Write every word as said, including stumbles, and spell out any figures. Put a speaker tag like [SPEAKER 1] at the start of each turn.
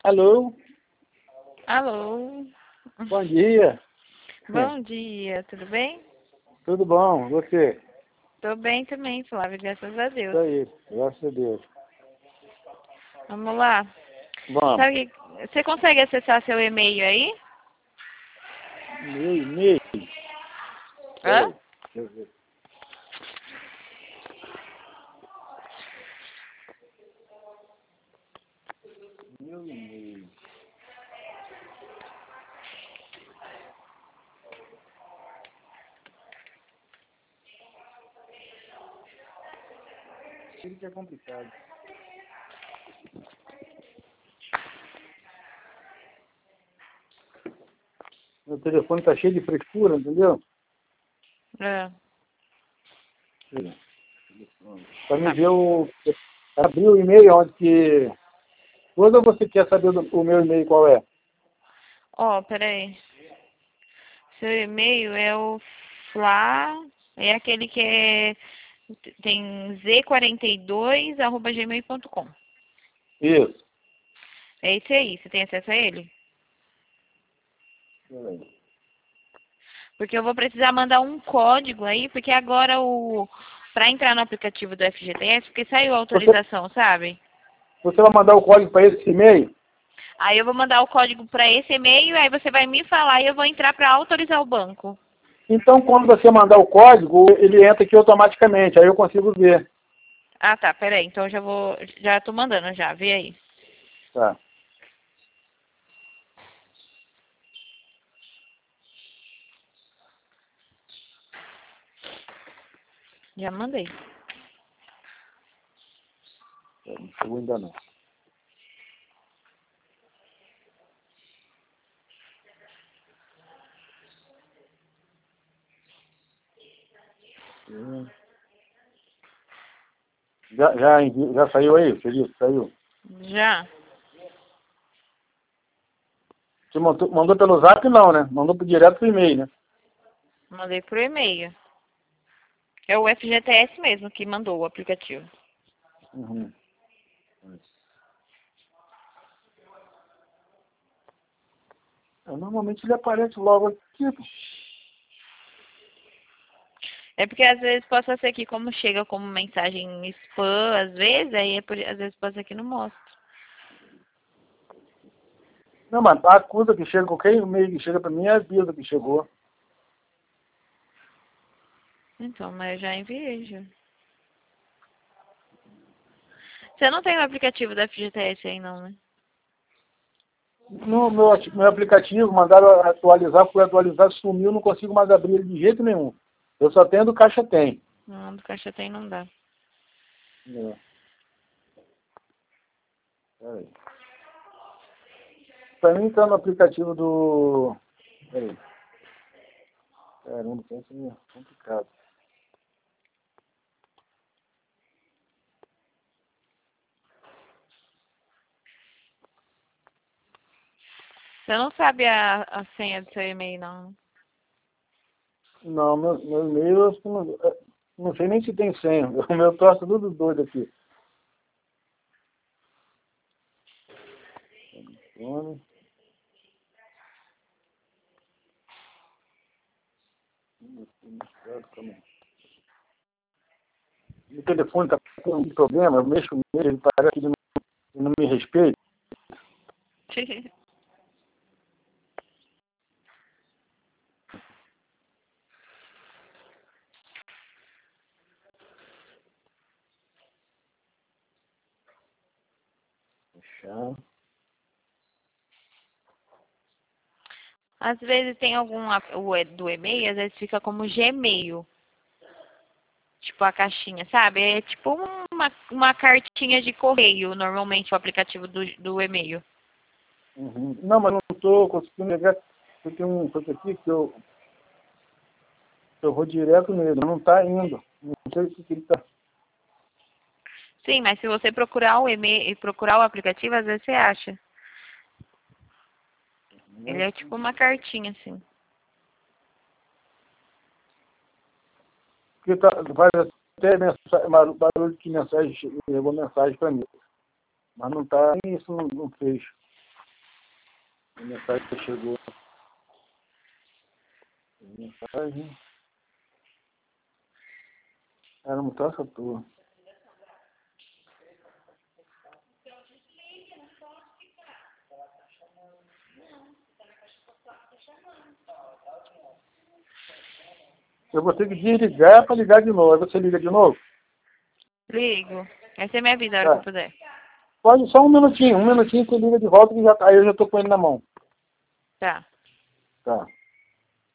[SPEAKER 1] Alô?
[SPEAKER 2] Alô?
[SPEAKER 1] Bom dia.
[SPEAKER 2] Bom dia, tudo bem?
[SPEAKER 1] Tudo bom? Você?
[SPEAKER 2] Tô bem também, Flávia, graças a Deus.
[SPEAKER 1] Isso aí, graças a Deus.
[SPEAKER 2] Vamos lá.
[SPEAKER 1] Vamos.
[SPEAKER 2] Sabe, você consegue acessar seu e-mail aí?
[SPEAKER 1] Meu e-mail.
[SPEAKER 2] Hã?
[SPEAKER 1] Peraí, deixa eu ver. Meu e-mail. Isso que é complicado. Meu telefone tá cheio de frescura, entendeu?
[SPEAKER 2] É.
[SPEAKER 1] Para me ver o... Abrir o e-mail onde que... Quando você quer saber do, o meu e-mail qual é?
[SPEAKER 2] Ó, peraí. Seu e-mail é o Fla... É aquele que é... Tem z quarenta e dois arroba gmail ponto com.
[SPEAKER 1] Isso.
[SPEAKER 2] É esse aí, você tem acesso a ele?
[SPEAKER 1] Peraí.
[SPEAKER 2] Porque eu vou precisar mandar um código aí, porque agora o... Pra entrar no aplicativo do F G T S, porque saiu a
[SPEAKER 1] Você,
[SPEAKER 2] autorização, sabe?
[SPEAKER 1] você vai mandar o código para esse e-mail?
[SPEAKER 2] Aí eu vou mandar o código para esse e-mail, aí você vai me falar e eu vou entrar para autorizar o banco.
[SPEAKER 1] Então, quando você mandar o código, ele entra aqui automaticamente, aí eu consigo ver.
[SPEAKER 2] Ah, tá, peraí. Então eu já vou, já tô mandando já, vê aí.
[SPEAKER 1] Tá.
[SPEAKER 2] Já mandei.
[SPEAKER 1] Não chegou ainda não. Hum. Já, já, envi- já saiu aí, Felipe? Saiu.
[SPEAKER 2] Já.
[SPEAKER 1] Você mandou, mandou pelo zap não, né? Mandou pro direto pro e-mail, né?
[SPEAKER 2] Mandei por e-mail. É o F G T S mesmo que mandou o aplicativo.
[SPEAKER 1] Uhum. É, normalmente ele aparece logo aqui.
[SPEAKER 2] É porque às vezes possa ser que como chega como mensagem spam, às vezes, aí é por, às vezes pode ser que não mostra.
[SPEAKER 1] Não, mas a acusa que chega, qualquer e-mail que chega pra mim é avisa que chegou.
[SPEAKER 2] Então, mas eu já enviei já. Você não tem o aplicativo da F G T S aí não, né?
[SPEAKER 1] No meu, ati- meu aplicativo, mandaram atualizar, fui atualizar, sumiu, não consigo mais abrir ele de jeito nenhum. Eu só tenho do Caixa Tem.
[SPEAKER 2] Não, do Caixa Tem não dá.
[SPEAKER 1] É. Peraí. Pra mim tá no aplicativo do... Peraí. Caramba, isso é complicado.
[SPEAKER 2] Você não sabe a, a senha do seu e-mail não.
[SPEAKER 1] Não, meu, meu e-mail, eu acho que não, é, não sei nem se tem senha. O meu troço é tudo doido aqui. Telefone. O telefone tá com um problema, eu mexo nele, ele parece que ele não, ele não me respeita. Fechar.
[SPEAKER 2] Às vezes tem algum ap- o e- do e-mail, às vezes fica como Gmail. Tipo a caixinha, sabe? É tipo uma, uma cartinha de correio, normalmente, o aplicativo do, do e-mail.
[SPEAKER 1] Uhum. Não, mas não estou conseguindo pegar. Eu tenho um coisa aqui que eu, eu vou direto nele, não está indo. Não sei o que que ele está.
[SPEAKER 2] Sim, mas se você procurar o e-mail, procurar o aplicativo, às vezes você acha. Ele é tipo uma cartinha, assim.
[SPEAKER 1] Porque tá, faz até mensagem, barulho de mensagem, chegou mensagem para mim. Mas não está, isso não, não fez. A mensagem que chegou. A mensagem. Era uma taça tua. Eu vou ter que desligar para ligar de novo. Aí você liga de novo?
[SPEAKER 2] Ligo. Aí você me avisa a hora
[SPEAKER 1] Tá.
[SPEAKER 2] que eu puder.
[SPEAKER 1] Pode só um minutinho. Um minutinho você liga de volta que já, aí eu já tô com ele na mão.
[SPEAKER 2] Tá.
[SPEAKER 1] Tá.